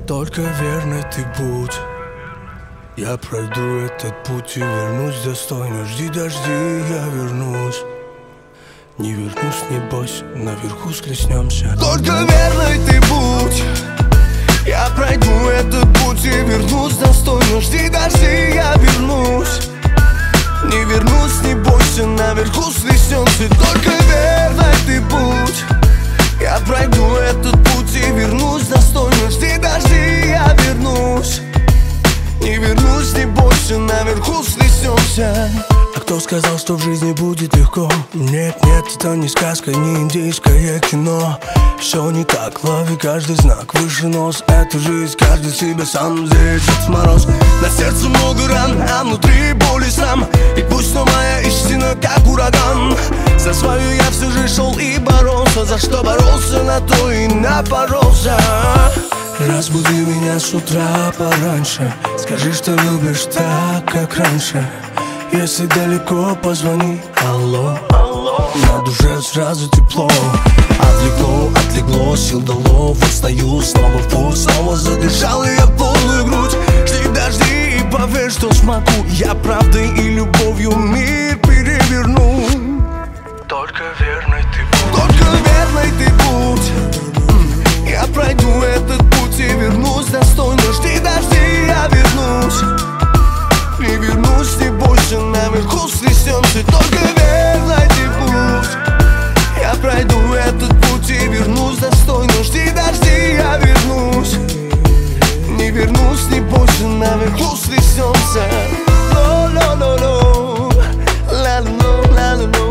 Только верный ты будь. Я пройду этот путь и вернусь достойно. Жди, дожди, я вернусь. Не вернусь, не бойся, наверху схлестнемся. Только верный ты будь. Я пройду этот путь и вернусь достойно. Жди, дожди, я вернусь. Не вернусь, не бойся, наверху схлестнемся. Только верный ты будь. Я пройду этот путь и вернусь достойно. Жди, дожди, я вернусь. Не вернусь, не бойся, наверху схлестнемся. А кто сказал, что в жизни будет легко? Нет, нет, это не сказка, не индийское кино. Все не так, лови каждый знак, выше нос. Это жизнь, каждый себя сам. Здесь Дед Мороз. На сердце много ран, а внутри боль и срам. И пусть, но моя истина как ураган. За свою я все же шел и боролся. За что боролся, на то и напоролся. Разбуди меня с утра пораньше. Скажи, что любишь так, как раньше. Если далеко, позвони, алло. На душе сразу тепло. Отлегло, сил дало. Вот стою, снова в путь. Снова задышал и я полную грудь. Жди, дожди и поверь, что смогу. Я правдой и любовью мир переверну. Только верный ты будь. Только верный ты будь. Я пройду этот путь и вернусь достойно. Жди, дожди, я вернусь. Не вернусь, не бойся, наверху схлестнемся. Только верный ты будь. Я пройду этот путь и вернусь достойно. Жди, дожди, я вернусь. Не вернусь, не бойся, наверху схлестнемся. Ло-ло-ло-ло, ла-ло-ло-ло-ло.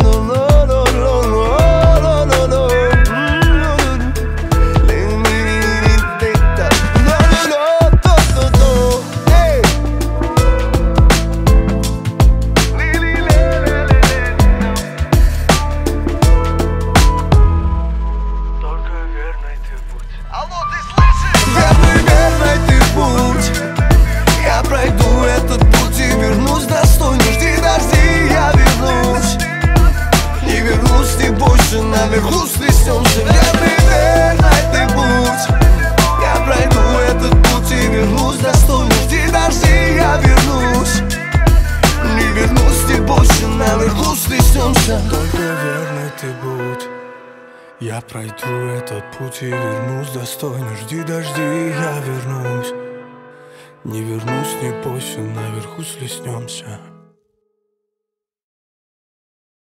Наверху схлестнемся. Верный, верный ты будь. Я пройду этот путь и вернусь достойно. Жди, дожди, я вернусь. Не вернусь, не бойся, наверху схлестнемся. Только верный ты будь. Я пройду этот путь и вернусь достойно. Жди, дожди, я вернусь. Не вернусь, не бойся, наверху схлестнемся.